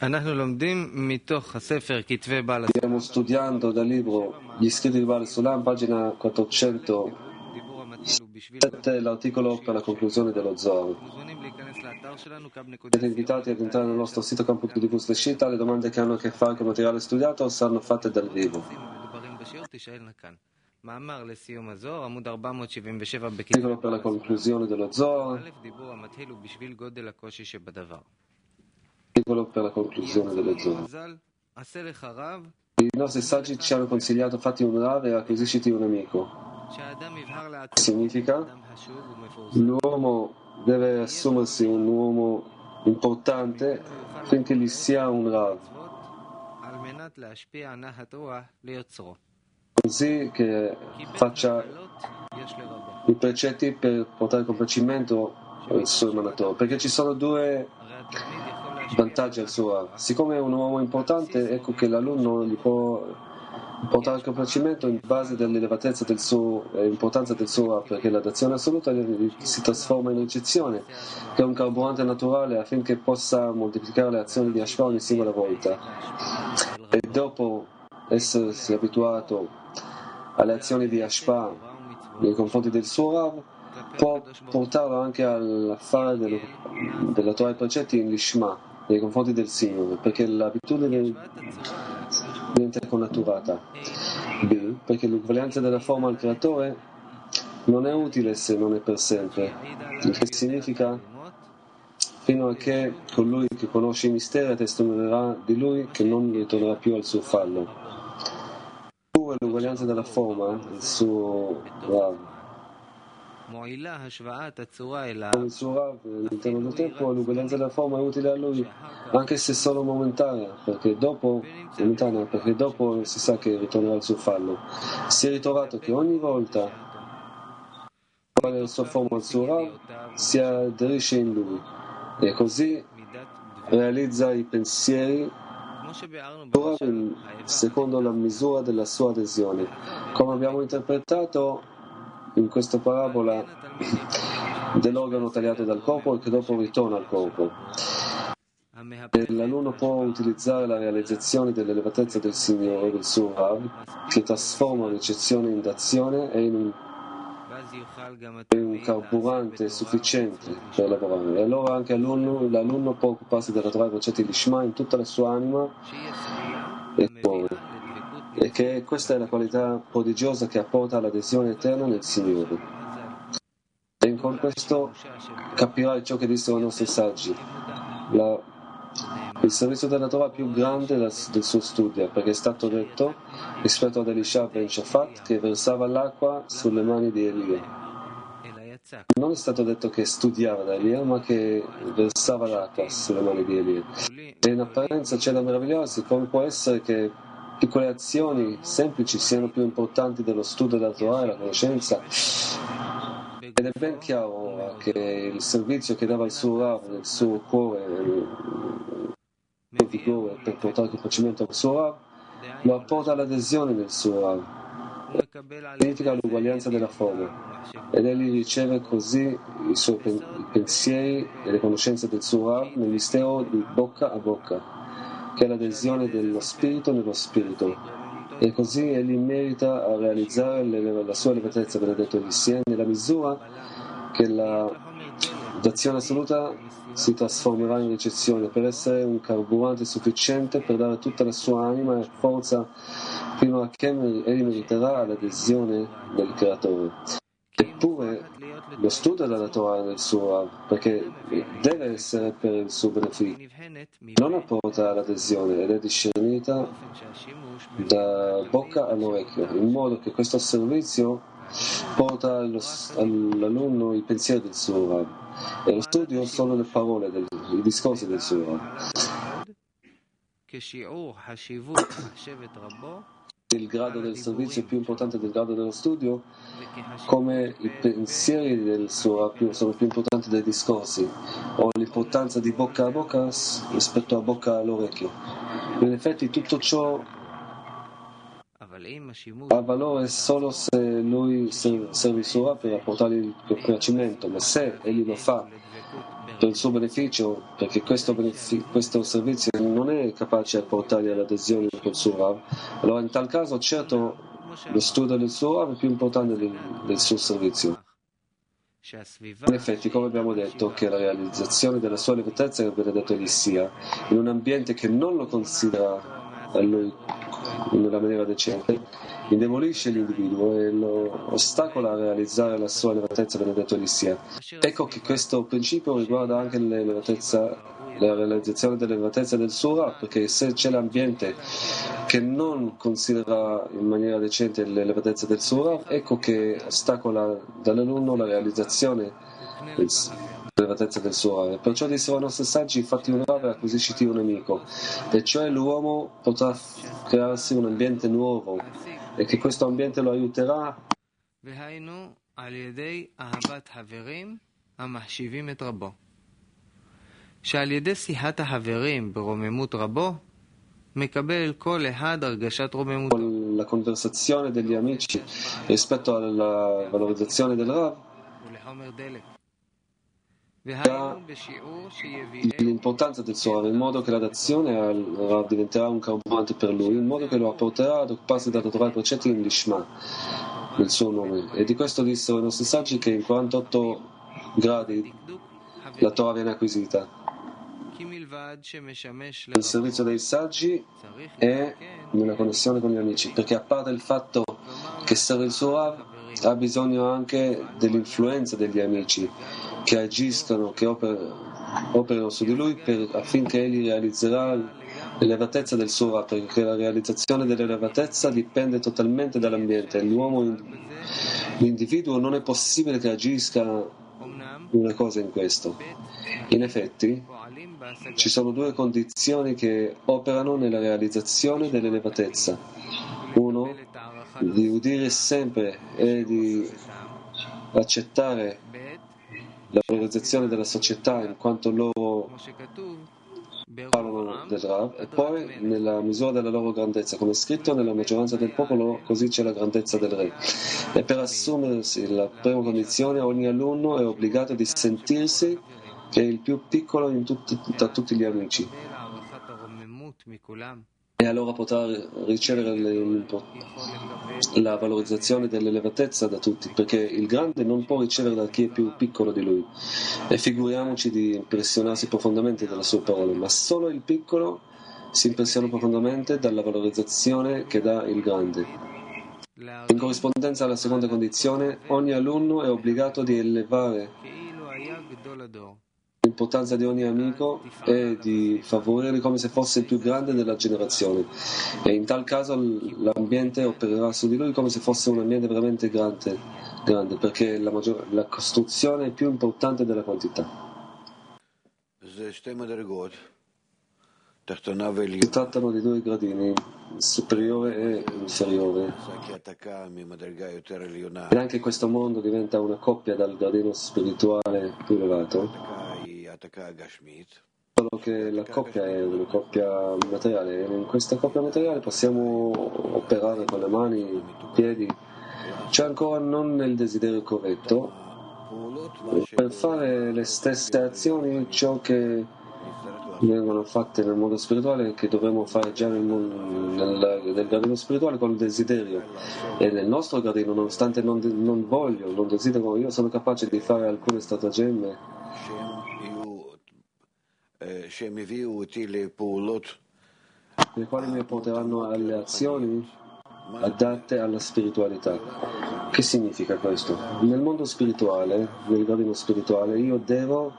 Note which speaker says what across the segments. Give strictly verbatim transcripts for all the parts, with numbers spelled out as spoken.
Speaker 1: Stiamo studiando dal libro Gli scritti di Baal Sulam, pagina quattrocentosette, l'articolo per la conclusione dello Zohar. Siete invitati ad entrare nel nostro sito Campo T V Sleshita. Le domande che hanno a che fare con il materiale studiato saranno fatte dal vivo. Articolo per la conclusione dello Zohar. Articolo per la conclusione dello Zohar. I nostri saggi ci hanno consigliato: fatti un Rav e acquisisciti un amico. Significa l'uomo deve assumersi un uomo importante finché gli sia un Rav, così che faccia i precetti per portare a complacimento il suo emanatore, perché ci sono due vantaggi al suo Rav. Siccome è un uomo importante, ecco che l'alunno gli può portare al complacimento in base dell'elevatezza del suo eh, importanza del suo Rav, perché la dazione assoluta si trasforma in ricezione, che è un carburante naturale affinché possa moltiplicare le azioni di Ashva ogni singola volta, e dopo essersi abituato alle azioni di Ashva nei confronti del suo Rav, può portarlo anche al fare del, della Torah e precetti in Lishma nei confronti del Signore, perché l'abitudine diventa connaturata. B. Perché l'uguaglianza della forma al creatore non è utile se non è per sempre, il che significa fino a che colui che conosce i misteri testimonierà di lui che non ritornerà più al suo fallo. Pure l'uguaglianza della forma, il suo Rav, con il suo Rav all'interno del tempo, l'uguaglianza della forma è utile a lui, anche se solo momentanea, perché dopo, momentanea, perché dopo si sa che ritornerà al suo fallo. Si è ritrovato che ogni volta che la sua forma al suo Rav si aderisce in lui e così realizza i pensieri secondo la misura della sua adesione, come abbiamo interpretato in questa parabola dell'organo tagliato dal corpo e che dopo ritorna al corpo. E l'alunno può utilizzare la realizzazione dell'elevatezza del Signore, del suo Rav, che trasforma ricezione in dazione e in un, in un carburante sufficiente per lavorare. E allora anche l'alunno, l'alunno può occuparsi della Torah e precetti di Shema in tutta la sua anima e cuore. E che questa è la qualità prodigiosa che apporta all'adesione eterna nel Signore. E con questo capirai ciò che dissero i nostri saggi: la, il servizio della Torah più grande del, del suo studio, perché è stato detto rispetto ad Elisha ben Shafat che versava l'acqua sulle mani di Elia. Non è stato detto che studiava da Elia, ma che versava l'acqua sulle mani di Elia. E in apparenza c'è da meravigliarsi come può essere che piccole azioni semplici siano più importanti dello studio della Torah e la conoscenza. Ed è ben chiaro ora che il servizio che dava il suo Rav nel suo cuore, il suo vigore per portare il compacimento al suo Rav, lo apporta all'adesione del suo Rav. Significa l'uguaglianza della forma, ed egli riceve così i suoi pen- i pensieri e le conoscenze del suo Rav nel mistero di bocca a bocca, che è l'adesione dello spirito nello spirito. E così egli merita a realizzare le, la sua elevatezza, benedetto egli sia, nella misura che la dazione assoluta si trasformerà in ricezione per essere un carburante sufficiente per dare tutta la sua anima e forza fino a che egli meriterà l'adesione del creatore. Eppure lo studio della Torah nel suo Rav, perché deve essere per il suo beneficio, non apporta all'adesione ed è discernita da bocca all'orecchio, in modo che questo servizio porta allo, all'alunno i pensieri del suo Rav e lo studio sono le parole, del, i discorsi del suo Rav. Il grado del servizio è più importante del grado dello studio, come i pensieri del suo Rav sono più importanti dei discorsi, o l'importanza di bocca a bocca rispetto a bocca all'orecchio. In effetti tutto ciò ha valore solo se lui serve il suo Rav per apportargli il piacimento, ma se egli lo fa per il suo beneficio, perché questo, benefic- questo servizio non è capace di portargli all'adesione col suo Rav, allora in tal caso certo lo studio del suo Rav è più importante del, del suo servizio. In effetti, come abbiamo detto, che la realizzazione della sua elevatezza, che viene detto egli sia, in un ambiente che non lo considera a lui in una maniera decente, indebolisce l'individuo e lo ostacola a realizzare la sua elevatezza, benedetto egli sia. Ecco che questo principio riguarda anche l'elevatezza, la realizzazione dell'elevatezza del suo Rav, perché se c'è l'ambiente che non considera in maniera decente l'elevatezza del suo Rav, ecco che ostacola dall'alunno la realizzazione dell'elevatezza del suo Rav. Perciò dissero i nostri saggi: fatti un Rav e acquisisciti un amico, e cioè l'uomo potrà crearsi un ambiente nuovo e che questo ambiente lo aiuterà
Speaker 2: שעל ידי שיחת החברים ברוממות רבו מקבל כל אחד הרגשת רוממותו.
Speaker 1: Con la conversazione degli amici rispetto alla valorizzazione del Rav ha l'importanza del suo Rav, in modo che la dazione al Rav diventerà un carburante per lui, in modo che lo porterà ad occuparsi da trovare i precetti in Lishma, nel suo nome. E di questo dissero i nostri saggi che in quarantotto gradi la Torah viene acquisita. Il servizio dei saggi è nella connessione con gli amici, perché a parte il fatto che serve il suo Rav, ha bisogno anche dell'influenza degli amici che agiscano, che oper- operano su di lui per, affinché egli realizzerà l'elevatezza del suo Rav, perché la realizzazione dell'elevatezza dipende totalmente dall'ambiente. L'uomo, l'individuo non è possibile che agisca una cosa in questo. In effetti ci sono due condizioni che operano nella realizzazione dell'elevatezza: uno, di udire sempre e di accettare la valorizzazione della società in quanto loro parlano del Rav, e poi nella misura della loro grandezza, come è scritto: nella maggioranza del popolo così c'è la grandezza del re. E per assumersi la prima condizione, ogni alunno è obbligato di sentirsi che è il più piccolo in tutti, tra tutti gli amici, e allora potrà ricevere le, la valorizzazione dell'elevatezza da tutti, perché il grande non può ricevere da chi è più piccolo di lui, e figuriamoci di impressionarsi profondamente dalle sue parole, ma solo il piccolo si impressiona profondamente dalla valorizzazione che dà il grande. In corrispondenza alla seconda condizione, ogni alunno è obbligato di elevare l'importanza di ogni amico e di favorirli come se fosse il più grande della generazione, e in tal caso l'ambiente opererà su di lui come se fosse un ambiente veramente grande, grande perché la, maggior, la costruzione è più importante della quantità. Si trattano di due gradini, superiore e inferiore, e anche questo mondo diventa una coppia dal gradino spirituale più elevato, solo che la coppia è una coppia materiale, e in questa coppia materiale possiamo operare con le mani, i piedi, c'è ancora non nel desiderio corretto per fare le stesse azioni, ciò che vengono fatte nel mondo spirituale, che dovremmo fare già nel, nel, nel gradino spirituale con il desiderio. E nel nostro gradino, nonostante non, non voglio, non desidero, io sono capace di fare alcune stratagemmi le quali mi porteranno alle azioni adatte alla spiritualità. Che significa questo? Nel mondo spirituale, nel gradino spirituale, io devo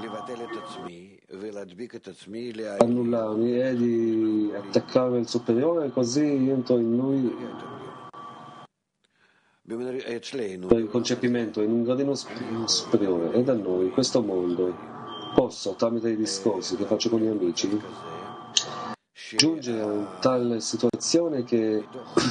Speaker 1: annullarmi e di attaccarmi al superiore, così entro in lui per il concepimento in un gradino superiore. E da noi, in questo mondo, posso, tramite i discorsi che faccio con gli amici, giungere a una tale situazione che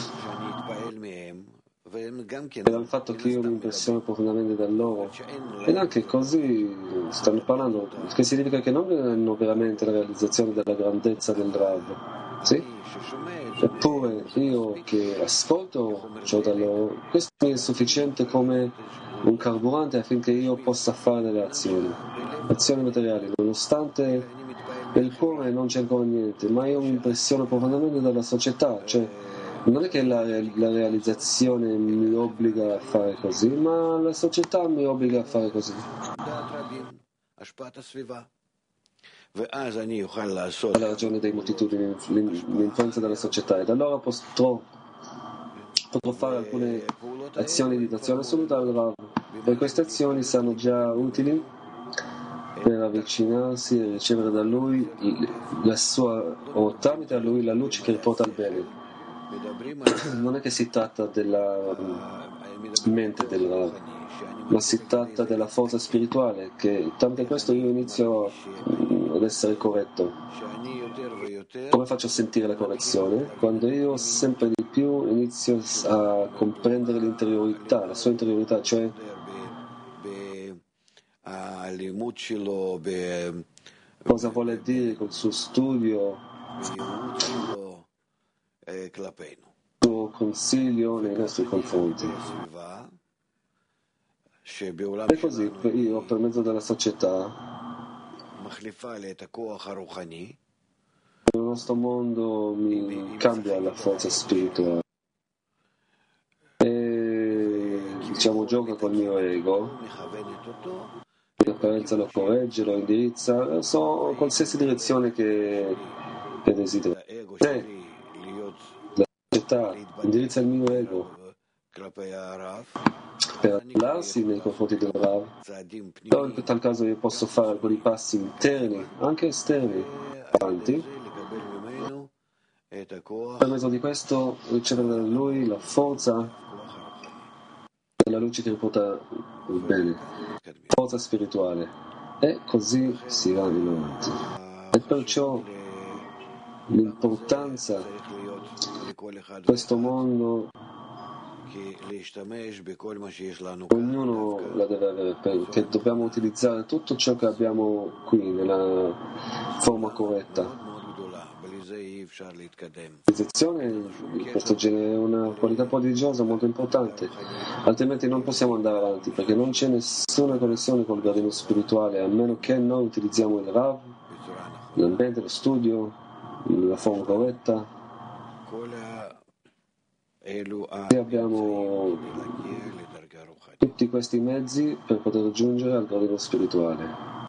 Speaker 1: dal fatto che io mi impressiono profondamente da loro, ed anche così stanno parlando, che significa che non hanno veramente la realizzazione della grandezza del Rav, sì? Eppure io che ascolto ciò da loro, questo è sufficiente come un carburante affinché io possa fare delle azioni, azioni materiali, nonostante nel cuore non c'è ancora niente, ma io mi impressiono profondamente dalla società, cioè non è che la, la realizzazione mi obbliga a fare così, ma la società mi obbliga a fare così. La ragione dei moltitudini, l'influenza della società, ed allora potrò, potrò fare alcune azioni di dazione assoluta al Rav. E queste azioni saranno già utili per avvicinarsi e ricevere da lui la sua, o tramite a lui la luce che riporta al bene. Non è che si tratta della mente del Rav, ma si tratta della forza spirituale, che tramite questo io inizio ad essere corretto. Come faccio a sentire la correzione? Quando io sempre di più inizio a comprendere l'interiorità, la sua interiorità, cioè cosa vuole dire col suo studio, il suo consiglio nei nostri confronti. E così io, per mezzo della società, il nostro mondo mi cambia la forza spirituale e, diciamo, gioca col mio ego, in apparenza lo corregge, lo indirizza, so qualsiasi direzione che, che desidera. Se la società indirizza il mio ego per allarsi nei confronti del Rav, però in tal caso io posso fare alcuni passi interni, anche esterni, avanti, per mezzo di questo ricevere da lui la forza della luce che riporta il bene, forza spirituale, e così si va in avanti. E perciò l'importanza di questo mondo ognuno la deve avere, perché dobbiamo utilizzare tutto ciò che abbiamo qui nella forma corretta. L'utilizzazione di questo genere è una qualità prodigiosa molto importante, altrimenti non possiamo andare avanti, perché non c'è nessuna connessione col giardino spirituale, a meno che noi utilizziamo il Rav, l'ambiente, lo studio, la forma corretta. Se abbiamo tutti questi mezzi per poter giungere al gradino spirituale.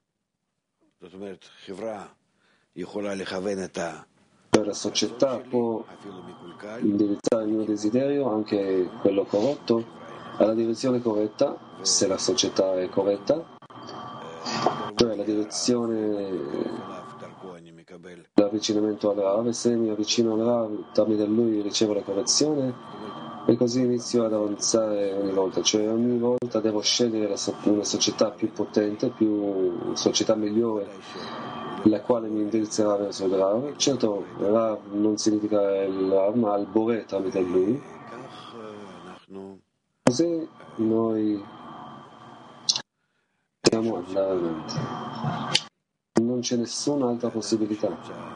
Speaker 1: Cioè la società può indirizzare il mio desiderio, anche quello corrotto, alla direzione corretta, se la società è corretta, cioè la direzione l'avvicinamento al Rav, e se mi avvicino al Rav, tramite lui ricevo la correzione, e così inizio ad avanzare ogni volta, cioè ogni volta devo scegliere la so- una società più potente, più una società migliore, la quale mi indirizzerà verso il Rav. Certo, Rav non significa il Rav, ma il Boré tramite lui. Così noi possiamo andare avanti. Non c'è nessun'altra possibilità.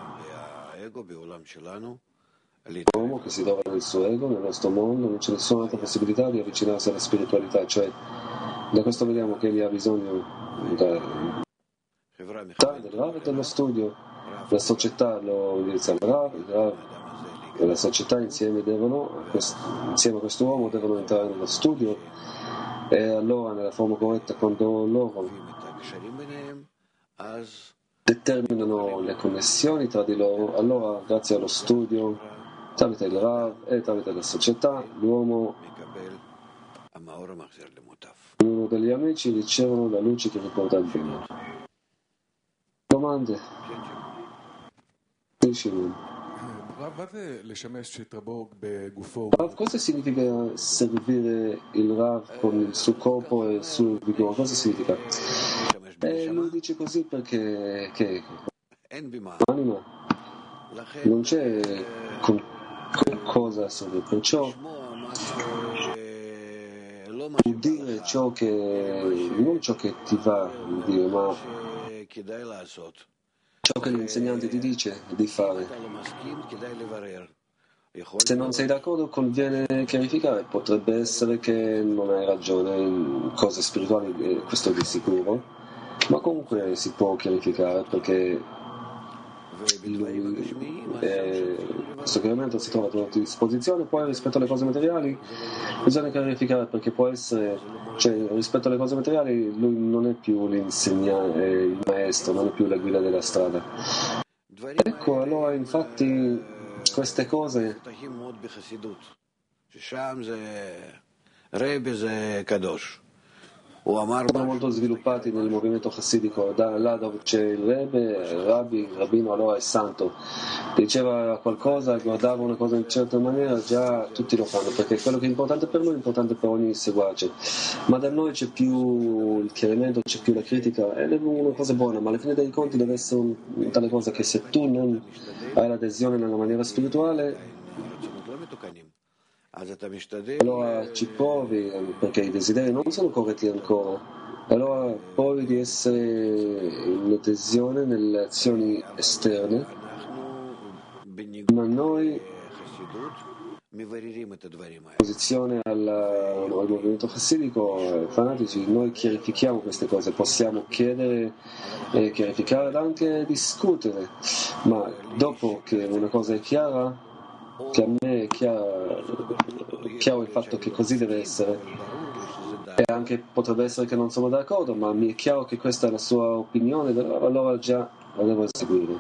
Speaker 1: L'uomo che si trova nel suo ego, nel nostro mondo, non c'è nessun'altra possibilità di avvicinarsi alla spiritualità, cioè da questo vediamo che egli ha bisogno del Rav e dello studio. La società lo indirizza al Rav, il Rav e la società insieme devono, insieme a quest'uomo, devono entrare nello studio, e allora nella forma corretta, quando loro determinano le connessioni tra di loro, allora grazie allo studio, tramite il Rav e tramite la società, l'uomo, uno degli amici, ricevono la luce che riporta il bene. Domande? Rav, cosa significa servire il Rav con il suo corpo e il suo vigore? Cosa significa? E lui dice così perché che l'anima non c'è con, con cosa servire, perciò udire ciò che non ciò che ti va di dire, ma ciò che l'insegnante ti dice di fare. Se non sei d'accordo conviene chiarificare, potrebbe essere che non hai ragione in cose spirituali, questo di sicuro, ma comunque si può chiarificare perché lui, eh, questo chiarimento si trova a tua disposizione. Poi rispetto alle cose materiali bisogna chiarificare perché può essere, cioè rispetto alle cose materiali lui non è più l'insegnante, il maestro, non è più la guida della strada. Ecco, allora infatti queste cose sono molto sviluppati nel movimento chassidico, da là dove c'è il Rebbe, il Rabbi, il Rabbino allora è santo, diceva qualcosa, guardava una cosa in una certa maniera, già tutti lo fanno, perché quello che è importante per lui è importante per ogni seguace, ma da noi c'è più il chiarimento, c'è più la critica, ed è una cosa buona, ma alla fine dei conti deve essere un, un tale cosa che se tu non hai l'adesione nella maniera spirituale, allora ci provi, perché i desideri non sono corretti ancora, allora provi di essere in adesione nelle azioni esterne, ma noi in posizione al, al movimento chassidico, ai fanatici, noi chiarifichiamo queste cose, possiamo chiedere e chiarificare ed anche discutere, ma dopo che una cosa è chiara, che a me è chiaro, chiaro il fatto che così deve essere, e anche potrebbe essere che non sono d'accordo, ma mi è chiaro che questa è la sua opinione, allora già la devo seguire.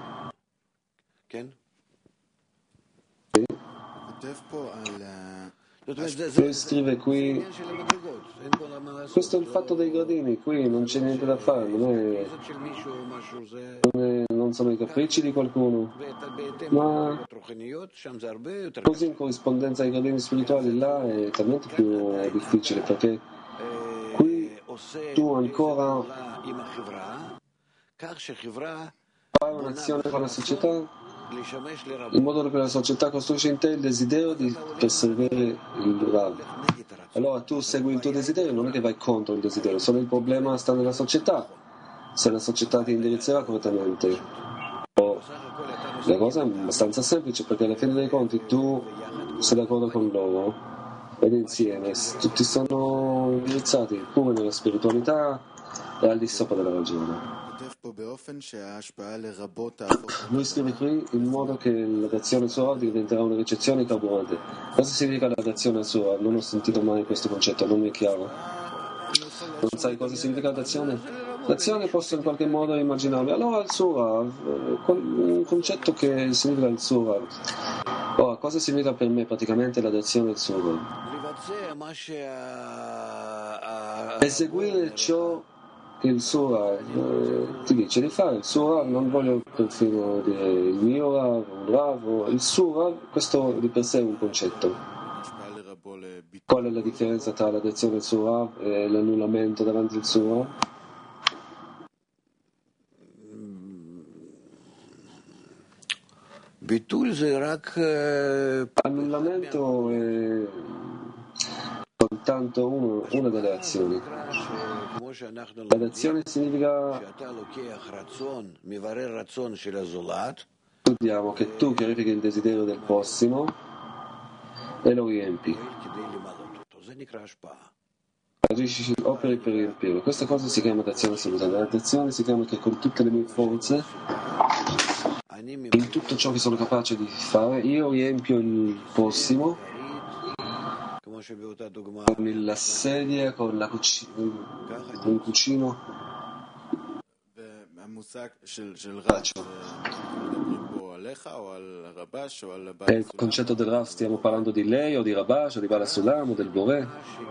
Speaker 1: Lui scrive qui, questo è il fatto dei gradini, qui non c'è niente da fare, non, è, non, è, non sono i capricci di qualcuno, ma così in corrispondenza ai gradini spirituali là è talmente più difficile, perché qui tu ancora fai un'azione con la società in modo che la società costruisce in te il desiderio di perseguire il Rav. Allora tu segui il tuo desiderio, non è che vai contro il desiderio, solo il problema sta nella società, se la società ti indirizzerà correttamente. Oh, la cosa è abbastanza semplice, perché alla fine dei conti tu sei d'accordo con loro ed insieme tutti sono indirizzati pure nella spiritualità e al di sopra della ragione. Lui scrive qui in modo che la reazione al suo Rav diventerà una ricezione carburante. Cosa significa la reazione al suo Rav? Non ho sentito mai questo concetto, non mi è chiaro. Non sai cosa significa l'azione? L'azione posso in qualche modo immaginarmi. Allora il suo Rav, un concetto che significa il suo Rav. Ora, cosa significa per me praticamente la reazione al suo Rav? Eseguire ciò che il suo Rav eh, ti dice di fare. Il suo Rav, non voglio perfino dire il mio Rav, un Rav, il suo Rav, questo di per sé è un concetto. Qual è la differenza tra l'adozione del suo Rav e l'annullamento davanti al suo Rav? Annullamento è soltanto uno, una delle azioni. L'azione significa studiamo che tu chiarifichi il desiderio del prossimo e lo riempi. Agisci, operi per riempirlo. Questa cosa si chiama azione assoluta. L'azione si chiama che con tutte le mie forze, in tutto ciò che sono capace di fare, io riempio il prossimo con la sedia, con la cucina, con il cucino. È il concetto del Rav, stiamo parlando di lei o di Rabash o di Bala Sulam o del Boré.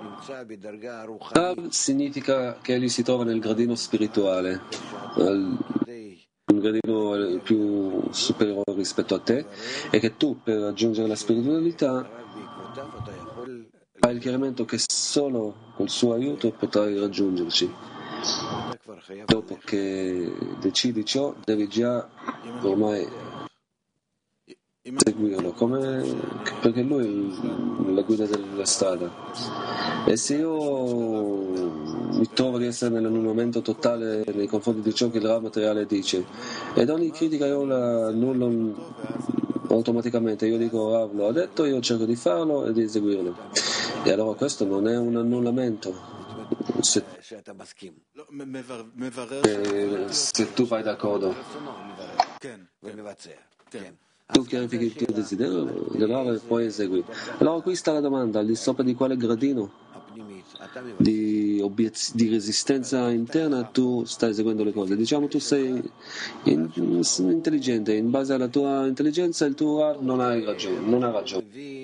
Speaker 1: Rav significa che egli si trova nel gradino spirituale, un gradino più superiore rispetto a te, e che tu per raggiungere la spiritualità hai il chiarimento che solo col suo aiuto potrai raggiungerci. Dopo che decidi ciò, devi già ormai seguirlo, come, perché lui è la guida della strada. E se io mi trovo di essere nell'annullamento totale nei confronti di ciò che il Rav materiale dice, ed ogni critica io la annullo automaticamente io dico Rav lo ha detto, io cerco di farlo e di eseguirlo. E allora questo non è un annullamento. Se, eh, se tu vai d'accordo, tu chiarifichi il tuo desiderio, le Rav poi esegui. Allora qui sta la domanda, al di sopra di quale gradino di, obiez- di resistenza interna tu stai eseguendo le cose. Diciamo tu sei in- in- intelligente, in base alla tua intelligenza il tuo Rav non hai ragione, non ha ragione.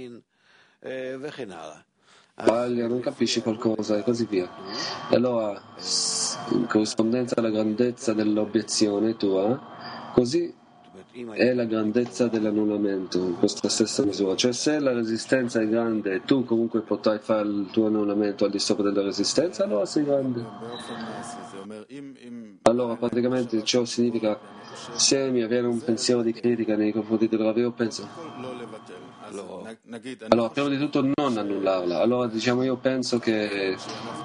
Speaker 1: Sbaglia, non capisci qualcosa e così via. E allora, in corrispondenza alla grandezza dell'obiezione tua, così è la grandezza dell'annullamento in questa stessa misura. Cioè se la resistenza è grande e tu comunque potrai fare il tuo annullamento al di sopra della resistenza, allora sei grande. Allora praticamente ciò significa se mi avviene un pensiero di critica nei confronti del Rav, io penso allora prima di tutto non annullarla. Allora diciamo io penso che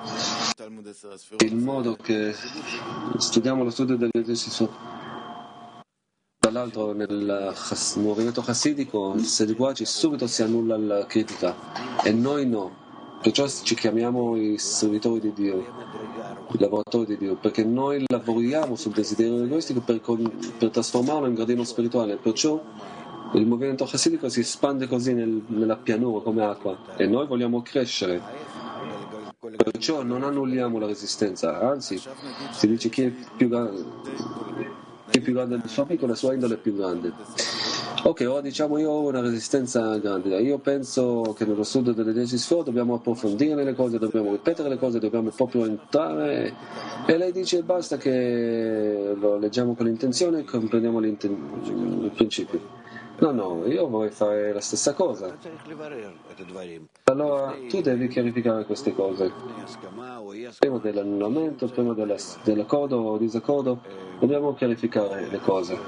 Speaker 1: il modo che studiamo lo studio delle decisioni, tra l'altro nel movimento chassidico il seguaci subito si annulla la critica e noi no, perciò ci chiamiamo i servitori di Dio, i lavoratori di Dio, perché noi lavoriamo sul desiderio egoistico per, per trasformarlo in gradino spirituale, perciò il movimento chassidico si espande così nel, nella pianura come acqua e noi vogliamo crescere, perciò non annulliamo la resistenza, anzi si dice chi è più grande, chi è più grande del suo amico, la sua indole è più grande. Ok, ora diciamo io ho una resistenza grande, io penso che nello studio delle dieci sfere dobbiamo approfondire le cose, dobbiamo ripetere le cose, dobbiamo proprio entrare e lei dice basta che lo leggiamo con l'intenzione e comprendiamo il principio. No, no, io vorrei fare la stessa cosa. Allora tu devi chiarificare queste cose. Prima dell'annullamento, prima della, dell'accordo o disaccordo, dobbiamo chiarificare le cose.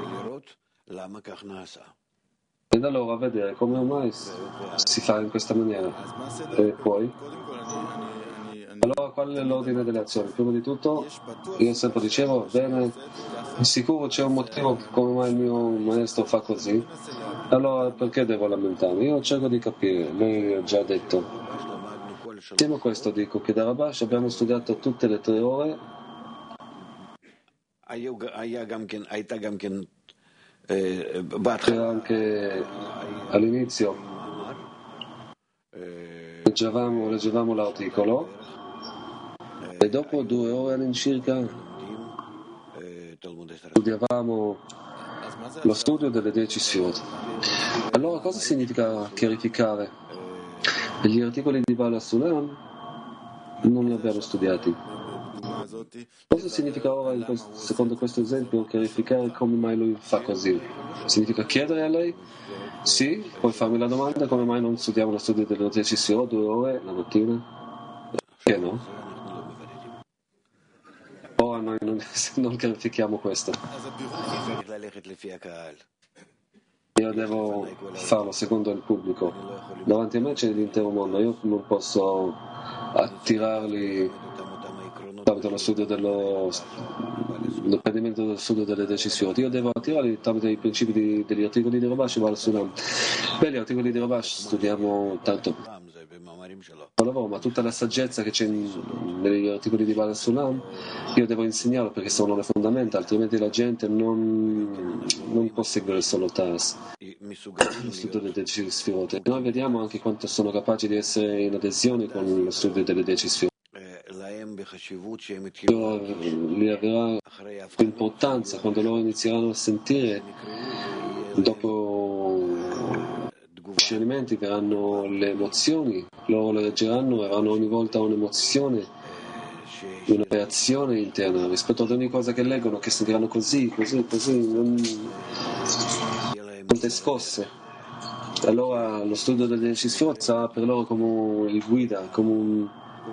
Speaker 1: Ed allora vedere come mai si fa in questa maniera. E poi? Allora qual è l'ordine delle azioni? Prima di tutto, io sempre dicevo, bene, sicuro c'è un motivo come mai il mio maestro fa così, allora perché devo lamentarmi? Io cerco di capire, lei ha già detto. Insieme a questo dico che da Rabash abbiamo studiato tutte le tre ore. C'era anche all'inizio, leggevamo, leggevamo l'articolo e dopo due ore all'incirca studiavamo lo studio delle dieci sfirot. Allora cosa significa chiarificare? Gli articoli di Bala Sulam non li abbiamo studiati. Cosa significa ora, questo, secondo questo esempio, chiarificare come mai lui fa così? Significa chiedere a lei? Sì, puoi farmi la domanda come mai non studiamo lo studio delle dieci sfirot due ore la mattina? Perché no? Ora noi non, non chiarifichiamo questo. Io devo farlo secondo il pubblico. Davanti a me c'è l'intero mondo, io non posso attirarli tramite lo studio dello l'apprendimento dello studio delle decisioni. Io devo attirarli tramite i principi di, degli articoli di Rabash e Baal Sulam. Beh, gli articoli di Rabash studiamo tanto lavoro, ma tutta la saggezza che c'è in, negli articoli di Baal Sulam io devo insegnarlo perché sono le fondamenta, altrimenti la gente non, non può seguire solo Tars, lo studio delle dieci sfirote. Noi vediamo anche quanto sono capaci di essere in adesione con lo studio delle dieci sfirote. Li avrà più importanza quando loro inizieranno a sentire, dopo gli scioglimenti verranno le emozioni, loro le leggeranno e avranno ogni volta un'emozione, una reazione interna rispetto ad ogni cosa che leggono, che sentiranno così, così, così, non... tante scosse. Allora lo studio delle dieci sfirot sarà per loro come il guida, come un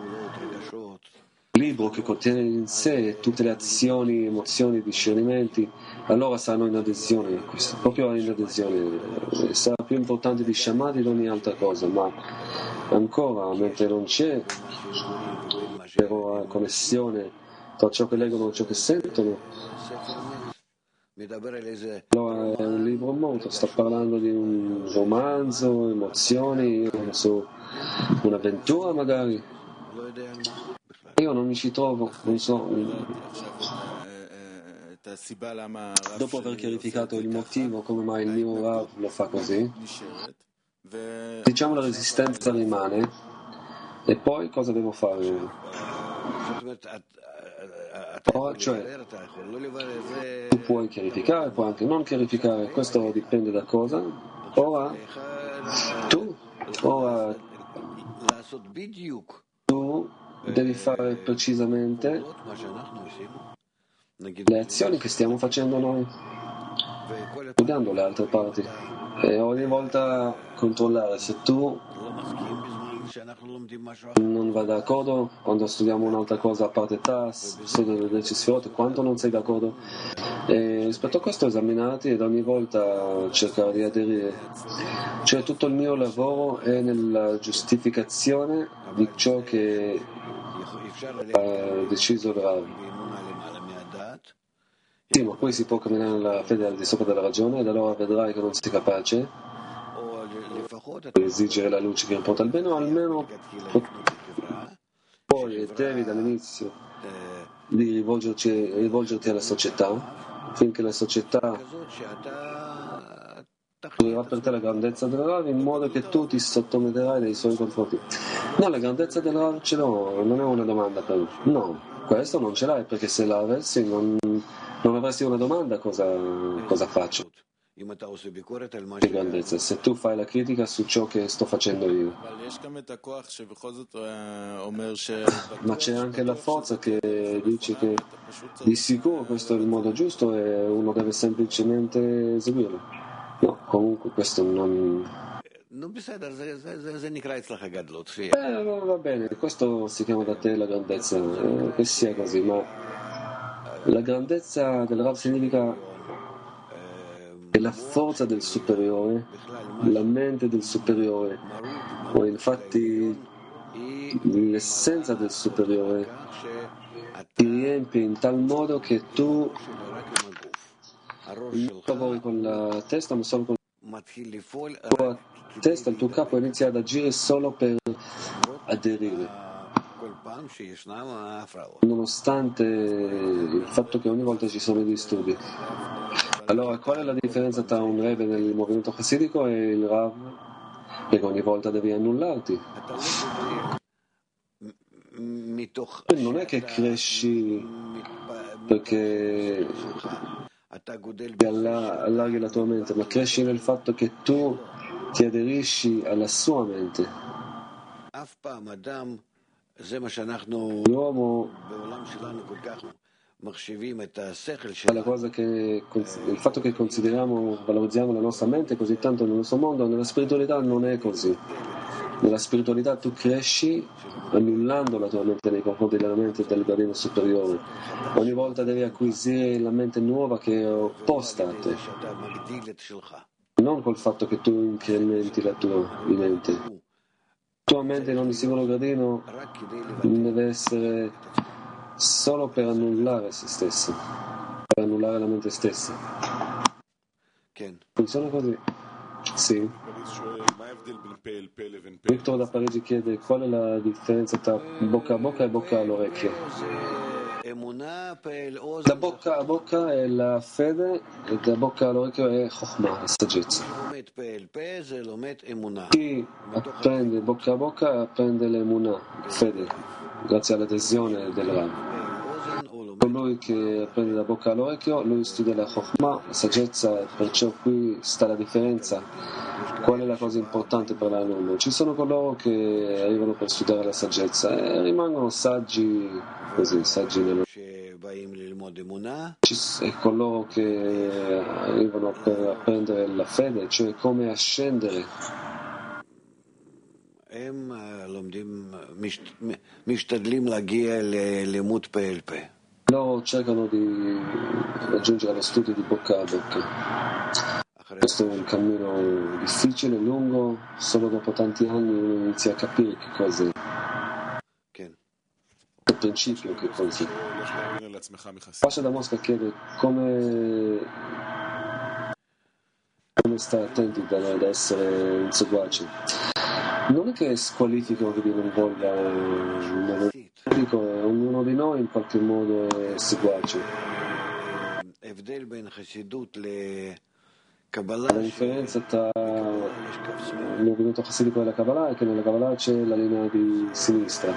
Speaker 1: libro che contiene in sé tutte le azioni, emozioni, discernimenti. Allora saranno in adesione a questo, proprio in adesione. Sarà più importante di Shammah di ogni altra cosa, ma ancora, mentre non c'è però la connessione tra ciò che leggono e ciò che sentono, Allora è un libro molto, sta parlando di un romanzo, emozioni, su un'avventura magari. Io non mi ci trovo, non so. Dopo aver chiarificato il motivo come mai il mio Rav lo fa così, diciamo la resistenza rimane, e poi cosa devo fare? Oh, cioè, tu puoi chiarificare, puoi anche non chiarificare, questo dipende da cosa. Ora, tu, ora, tu devi fare precisamente le azioni che stiamo facendo noi, guardando le altre parti, e ogni volta controllare se tu non vai d'accordo quando studiamo un'altra cosa a parte T A S, studio delle decisioni, quanto non sei d'accordo, e rispetto a questo esaminarti ed ogni volta cercare di aderire. Cioè tutto il mio lavoro è nella giustificazione di ciò che ha deciso il Rav. Sì, ma poi si può camminare nella fede al di sopra della ragione, ed allora vedrai che non sei capace di esigere la luce che porta al bene, o almeno puoi e devi dall'inizio di rivolgerci, rivolgerti alla società, finché la società troverà per te la grandezza del Rav, in modo che tu ti sottometterai nei suoi confronti. No, la grandezza del Rav ce l'ho, non è una domanda per me. No, questo non ce l'hai, perché se la avessi non, non avresti una domanda cosa, cosa faccio. Di grandezza, se tu fai la critica su ciò che sto facendo io. Ma c'è anche la forza che dice che di sicuro questo è il modo giusto e uno deve semplicemente eseguirlo. No, comunque questo non... Eh, va bene, questo si chiama da te la grandezza, eh, che sia così, ma la grandezza del Rav significa è la forza del superiore, la mente del superiore, o infatti l'essenza del superiore ti riempie in tal modo che tu non lavori con la testa ma solo con la tua testa, il tuo capo inizia ad agire solo per aderire, nonostante il fatto che ogni volta ci sono i disturbi. Allora, qual è la differenza tra un Rebbe nel movimento chassidico e il Rav? Perché ogni volta devi annullarti. Non è che cresci perché ti allarghi la tua mente, ma cresci nel fatto che tu ti aderisci alla sua mente. L'uomo, la cosa che, il fatto che consideriamo, valorizziamo la nostra mente così tanto nel nostro mondo, nella spiritualità non è così. Nella spiritualità tu cresci annullando la tua mente nei confronti della mente del gradino superiore. Ogni volta devi acquisire la mente nuova che è opposta a te, non col fatto che tu incrementi la tua mente. La tua mente in ogni singolo gradino deve essere solo per annullare se stessa, per annullare la mente stessa. Funziona così? Sì. Victor da Parigi chiede qual è la differenza tra bocca a bocca e bocca all'orecchio. Da bocca a bocca è la fede e da bocca all'orecchio è Chokhmah, la saggezza. Chi apprende bocca a bocca apprende l'emunah, fede, grazie all'adesione del Rav. Colui che apprende da bocca all'orecchio, lui studia la Chokhmah, la saggezza, perciò qui sta la differenza. Qual è la cosa importante per l'alunno? Ci sono coloro che arrivano per studiare la saggezza e rimangono saggi così, saggi nello... E coloro che arrivano per apprendere la fede, cioè come ascendere. Loro cercano di raggiungere lo studio di bocca a bocca. Questo è un cammino difficile, lungo, solo dopo tanti anni uno inizia a capire che cos'è. principio che conti. Pasha da Mosca chiede come, come stai attenti ad essere in seguaci. Non è che squalifico che non voglia un dico, ognuno di noi in qualche modo è seguace. La differenza tra il movimento chassidico e la Kabbalah è che nella Kabbalah c'è la linea di sinistra.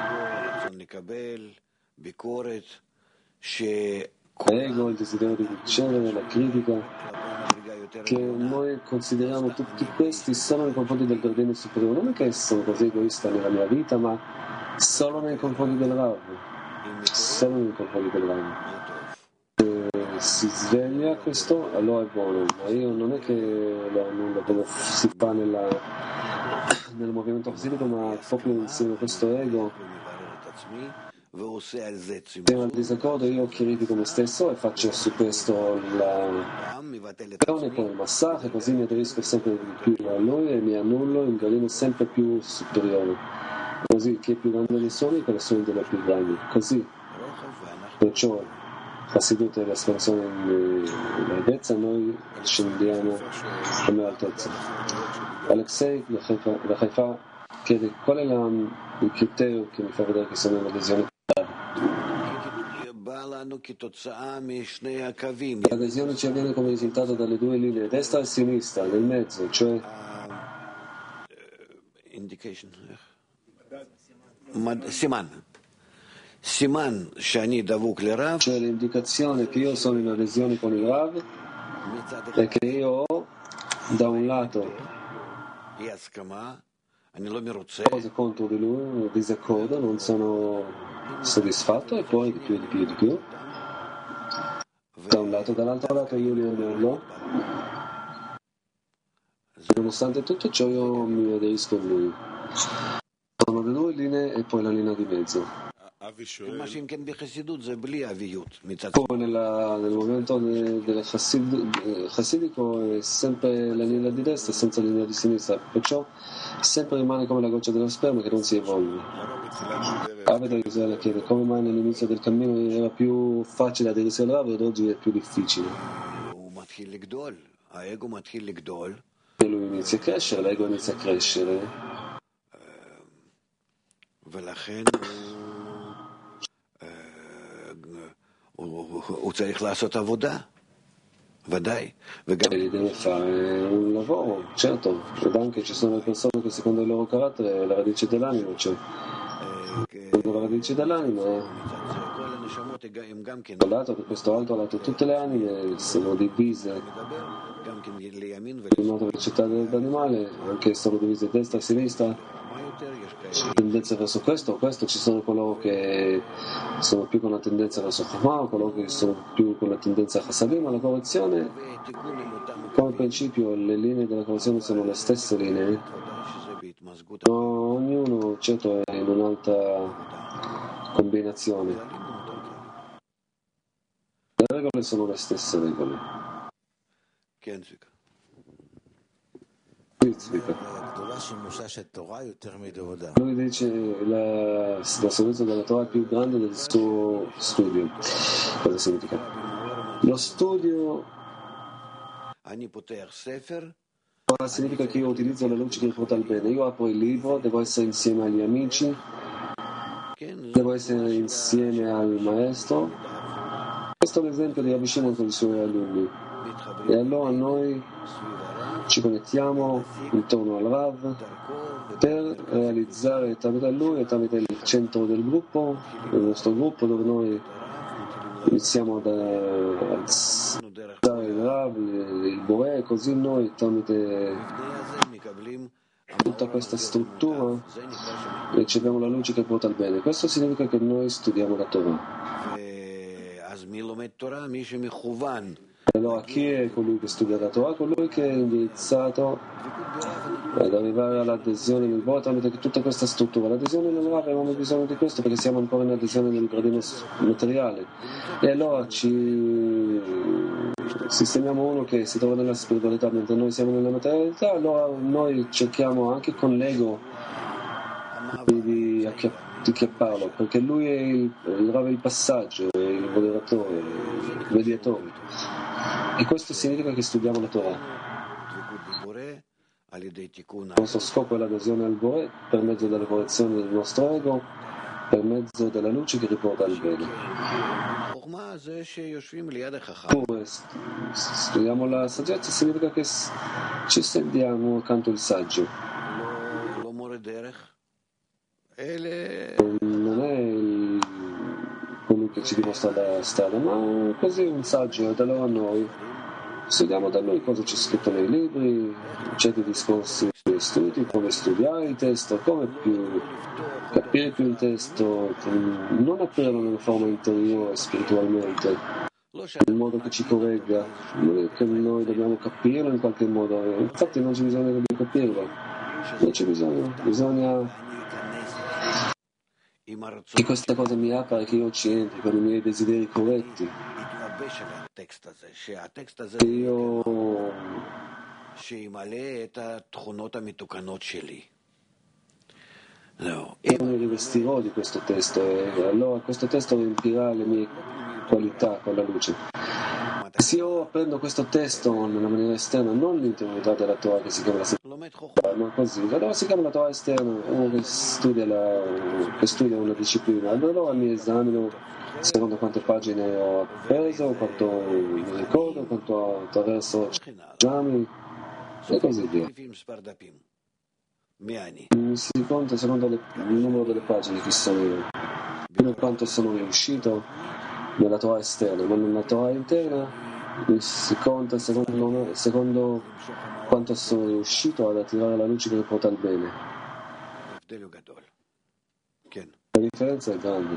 Speaker 1: L'ego, il desiderio di ricevere, la critica, che noi consideriamo tutti questi solo nei confronti del gradino superiore. Non è che sono così egoista nella mia vita, ma solo nei confronti del Rav. Solo nei confronti del Rav. Si sveglia questo, allora è buono, ma io non è che lo annullo come si fa nella, nel movimento chassidico, ma proprio insieme a questo ego. Prima del disaccordo io critico me stesso e faccio su questo la e poi il massacro, così mi aderisco sempre di più a lui e mi annullo in gradino sempre più superiore. Così chi è più grande dei suoni, che le suoni delle più grandi. Così, perciò Chassidut è l'espansione in larghezza, noi scendiamo come altezza. Alexei da Haifa chiede qual è la, il criterio che mi fa vedere che sono un'adesione. L'adesione ci avviene come risultato dalle due linee, destra e sinistra, nel mezzo, cioè
Speaker 3: Siman. Siman shani davuk le Rav,
Speaker 1: cioè l'indicazione che io sono in adesione con il Rav è che io ho da un lato cose contro di lui, un disaccordo, non sono soddisfatto e poi di più, di più, di più da un lato, dall'altro lato io li annullo. Nonostante tutto ciò io mi aderisco a lui. Sono le due linee e poi la linea di mezzo. Come nella, nel movimento de, del chassidico è sempre la linea di destra senza linea di sinistra, perciò sempre rimane come la goccia dello sperma che non si evolve. Aveda Israele chiede come mai all'inizio del cammino era più facile aderirsi al Rav ed oggi è più difficile. E lui inizia a crescere, l'ego inizia a crescere.
Speaker 3: הוא צריך לעשות עבודה, ודאי.
Speaker 1: E deve fare un lavoro, certo, ed anche ci sono le persone che secondo il loro carattere la radice dell'anima, cioè la radice dell'anima dal lato che questo alto lato tutte le anime sono divise in modo ricettato dell'animale, anche sono divise a destra e a sinistra. Tendenza verso questo o questo, ci sono coloro che sono più con la tendenza verso Chachma, coloro che sono più con la tendenza a Chassadim, ma la correzione, come principio, le linee della correzione sono le stesse linee, ma ognuno certo è in un'altra combinazione. Le regole sono le stesse regole. Lui dice la, la saggezza della Torah è più grande del suo studio. Cosa significa? Lo studio significa che io utilizzo la luce che mi porta al bene. Io apro il libro, devo essere insieme agli amici, devo essere insieme al maestro. Questo è l'esempio di Rabbi Shimon con i suoi alunni. E allora noi ci connettiamo intorno al Rav per realizzare tramite lui e tramite il centro del gruppo, il nostro gruppo, dove noi iniziamo ad alzare il Rav, il Boré, così noi tramite tutta questa struttura riceviamo la luce che porta al bene. Questo significa che noi studiamo la Torah. Allora chi è colui che studia la Torah? Colui che è indirizzato ad arrivare all'adesione nel Bo tramite tutta questa struttura. L'adesione nel Rav avevamo bisogno di questo perché siamo ancora in adesione nel gradino materiale. E allora ci sistemiamo uno che si trova nella spiritualità mentre noi siamo nella materialità, allora noi cerchiamo anche con l'ego di di che parlo, perché lui è il, il Rav è il passaggio, è il moderatore, il mediatore. E questo significa che studiamo la Torah. Il nostro scopo è l'adesione al Boré per mezzo della correzione del nostro ego, per mezzo della luce che riporta al bene. Oppure studiamo la saggezza, significa che ci sediamo accanto al saggio. Non è il, colui che ci dimostra la strada, ma così un saggio, da allora noi studiamo da lui cosa c'è scritto nei libri, certi discorsi e studi, come studiare il testo, come più capire più il testo, non aprirlo nella forma interiore spiritualmente, in modo che ci corregga, non è che noi dobbiamo capirlo in qualche modo, infatti non c'è bisogno di capirlo, non c'è bisogno, bisogna che questa cosa mi apra e che io ci entri con i miei desideri corretti. E io io mi rivestirò di questo testo e allora questo testo riempirà le mie qualità con la luce. Se io apprendo questo testo nella maniera esterna, non l'interiorità della Torah che si chiama la saggezza, ma così, allora si chiama la Torah esterna, uno che studia, la, che studia una disciplina, allora mi esamino secondo quante pagine ho appreso, quanto mi ricordo, quanto attraverso esami e così via. Mi si conta secondo le, il numero delle pagine che sono io, fino a quanto sono riuscito nella Torah esterna, ma nella Torah interna mi si conta secondo, secondo quanto sono riuscito ad attirare la luce che mi porta al bene. La differenza è grande.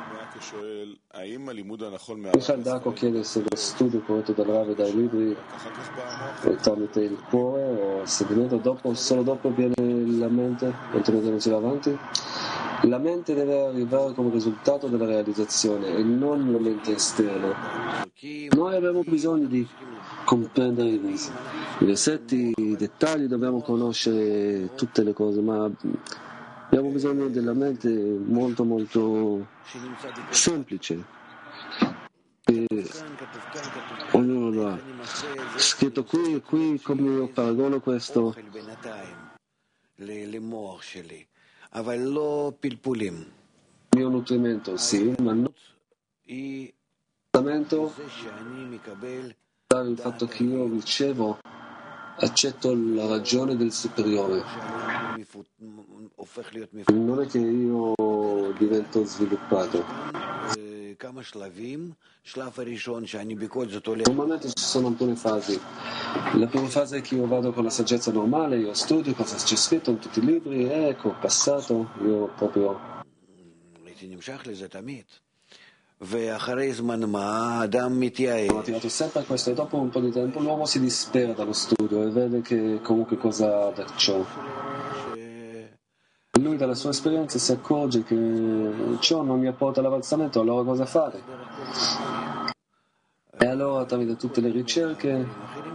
Speaker 1: Michal Daco chiede se lo studio corretto dal Rav e dai libri è tramite il cuore o se diventa dopo, solo dopo viene la mente, mentre non si va avanti. La mente deve arrivare come risultato della realizzazione e non la mente esterna. Noi abbiamo bisogno di comprendere i versetti, i dettagli, dobbiamo conoscere tutte le cose, ma abbiamo bisogno della mente molto molto semplice. E ognuno lo ha. Scritto qui, qui come io paragono questo. Mio nutrimento sì, ma non il nutrimento dal il fatto che io ricevo, accetto la ragione del superiore. Non è che io divento sviluppato. Normalmente ci sono alcune fasi. La prima fase è che io vado con la saggezza normale, io studio cosa c'è scritto in tutti i libri, e ecco, passato, io proprio ho attirato sempre a questo e dopo un po' di tempo l'uomo si dispera dallo studio e vede che comunque cosa ha da ciò. Lui dalla sua esperienza si accorge che ciò non gli apporta l'avanzamento, allora cosa fare? E allora tramite tutte le ricerche,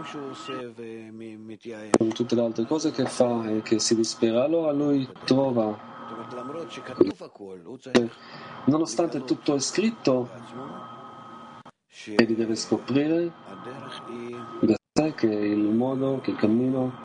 Speaker 1: con tutte le altre cose che fa e che si dispera, allora lui trova, nonostante tutto è scritto, egli deve scoprire da sé che il modo, che il cammino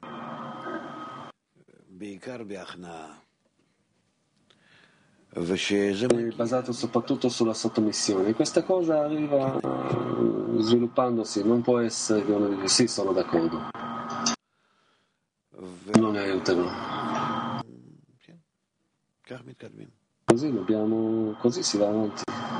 Speaker 1: è basato soprattutto sulla sottomissione. E questa cosa arriva sviluppandosi, non può essere che uno dice sì, sono d'accordo, non aiuterò. Così dobbiamo, così si va avanti.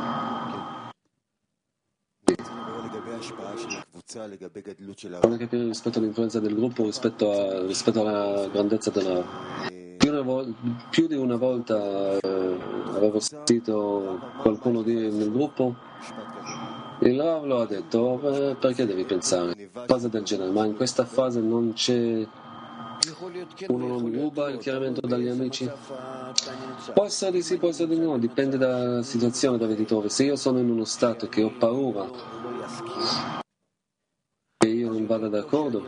Speaker 1: Vorrei capire rispetto all'influenza del gruppo rispetto, a, rispetto alla grandezza della. Più, una vo- più di una volta eh, avevo sentito qualcuno dire nel gruppo, il Rav lo ha detto, eh, perché devi pensare? Fase del genere, ma in questa fase non c'è. Uno non ruba il chiarimento dagli amici? Può essere di sì, può essere di no, dipende dalla situazione dove ti trovi. Se io sono in uno stato che ho paura che io non vada d'accordo,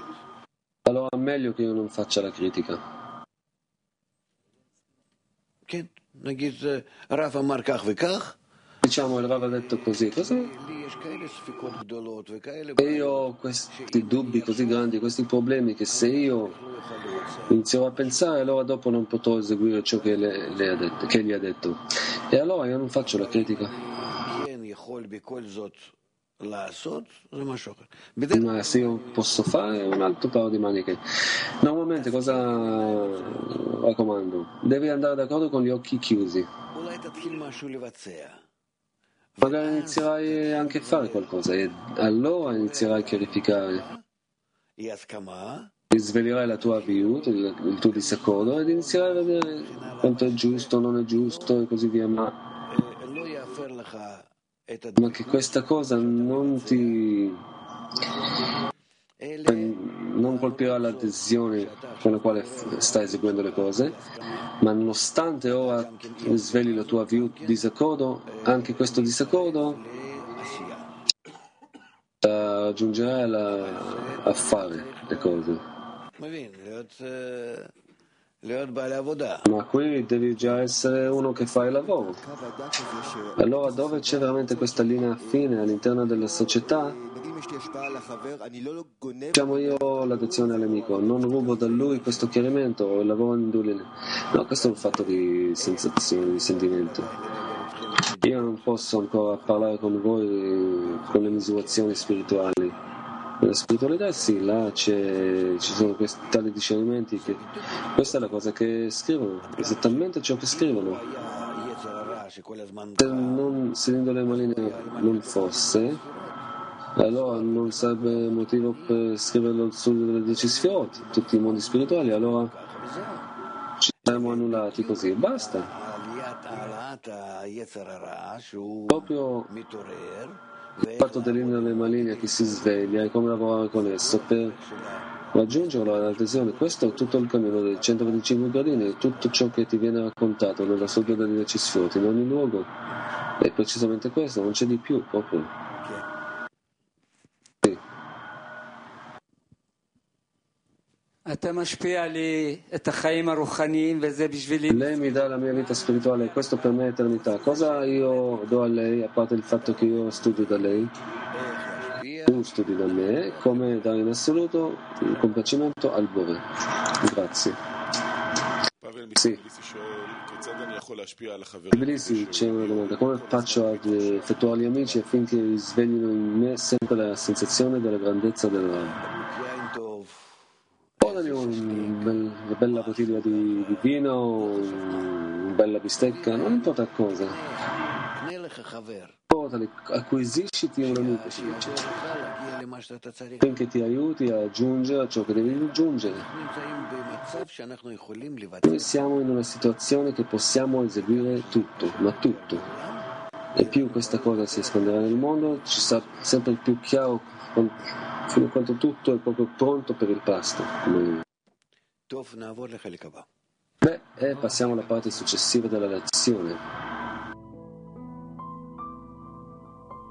Speaker 1: allora è meglio che io non faccia la critica.
Speaker 3: כן, נגיד רב אמר כך וכך,
Speaker 1: Diciamo il Rav ha detto così, così.
Speaker 3: לי יש כאלה ספקות גדולות וכאלה
Speaker 1: E io ho questi dubbi così grandi, questi problemi, che se io inizierò a pensare, allora dopo non potrò eseguire ciò che lei, lei ha detto, che gli ha detto. E allora io non faccio la critica.
Speaker 3: כן יכול בכל זאת לעשות, זה משהו אחר. בדרך
Speaker 1: Ma se io posso fare un altro paio di maniche. Normalmente cosa raccomando? Devi andare d'accordo con gli occhi chiusi.
Speaker 3: אולי תתחיל משהו לבצע.
Speaker 1: Magari inizierai anche a fare qualcosa e allora inizierai a chiarificare.
Speaker 3: היא הסכמה,
Speaker 1: Risveglierai la tua viut, il, il tuo disaccordo ed inizierai a vedere quanto è giusto, non è giusto e così via, ma,
Speaker 3: אה, לא יאפר לך את
Speaker 1: ma che questa cosa non ti
Speaker 3: אלה
Speaker 1: non colpirà l'adesione con la quale f- stai eseguendo le cose, ma nonostante ora svegli la tua viut disaccordo, anche questo disaccordo
Speaker 3: לעשייה.
Speaker 1: raggiungerai alla- a fare le cose.
Speaker 3: מבין, להיות, אה, להיות בעל עבודה.
Speaker 1: Ma qui devi già essere uno che fa il lavoro. Allora dove c'è veramente questa linea fine all'interno della società? Diciamo io ho l'adesione all'amico, non rubo da lui questo chiarimento o il lavoro in due linee. No, questo è un fatto di sensazione, di sentimento. Io non posso ancora parlare con voi con le misurazioni spirituali. Nella spiritualità sì, là c'è, ci sono questi tali discernimenti che questa è la cosa che scrivono, esattamente ciò che scrivono.
Speaker 3: היה יצר הרע שכל הזמן
Speaker 1: Se, non, se l'indole maligna non fosse, allora non sarebbe motivo per scrivere lo studio delle dieci sfiorot, tutti i mondi spirituali, allora ci saremmo annullati così, basta.
Speaker 3: עליית העלאת היצר הרע שהוא
Speaker 1: Proprio
Speaker 3: מתעורר
Speaker 1: il fatto dell'indole maligna che si sveglia e come lavorare con esso per raggiungerlo all'adesione. Questo è tutto il cammino dei centoventicinque gradini, tutto ciò che ti viene raccontato nella storia delle dieci sfiorot in ogni luogo è precisamente questo, non c'è di più proprio. Sì.
Speaker 4: אתה משפיע לי את החיים הרוחניים וזה בשבילי.
Speaker 1: Lei mi dà la mia vita spirituale, questo per me è eternità. Cosa io do a lei, a parte il fatto che io studio da lei, tu studi da me, come dare in assoluto il compiacimento al Bore. Grazie. Sì. Tbilisi, c'è una domanda. Come faccio ad effettuare gli amici affinché risveglino in me sempre la sensazione della grandezza della... Portali un bel, una bella bottiglia di, di vino, una bella bistecca, non importa cosa.
Speaker 3: קנה לך חבר,
Speaker 1: Portali, acquisisciti un amico, si dice,
Speaker 3: שיעזור לך להגיע למה שאתה צריך.
Speaker 1: affinché ti aiuti a raggiungere ciò che devi raggiungere.
Speaker 3: אנחנו נמצאים במצב שאנחנו יכולים לבצע
Speaker 1: Noi siamo in una situazione che possiamo eseguire tutto, ma tutto. E più questa cosa si espanderà nel mondo, ci sarà sempre più chiaro fino a quanto tutto è proprio pronto per il pasto. Come...
Speaker 3: טוב, נעבור לחלק הבא.
Speaker 1: Beh, e passiamo alla parte successiva della lezione.